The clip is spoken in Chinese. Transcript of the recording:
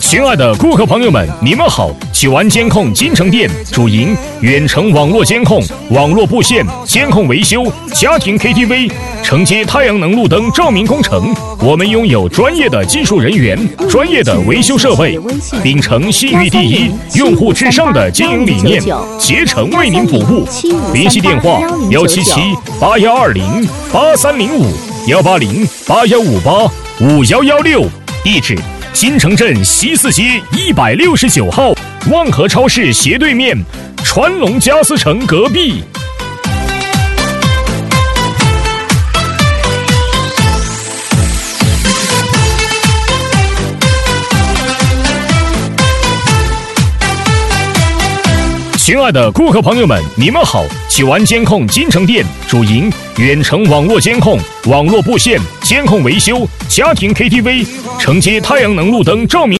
亲爱的顾客朋友们，你们好！喜玩监控金城店主营远程网络监控、网络布线、监控维修、家庭 KTV、承接太阳能路灯照明工程。我们拥有专业的技术人员、专业的维修设备，秉承信誉第一、用户至上的经营理念，竭诚为您服务。联系电话：177-8220-8305，180-8158-5116，地址：金城镇西四街169号，万和超市斜对面，川龙家私城隔壁。亲爱的顾客朋友们，你们好！喜玩监控金城店主营远程网络监控、网络布线、监控维修、家庭 KTV、承接太阳能路灯照明。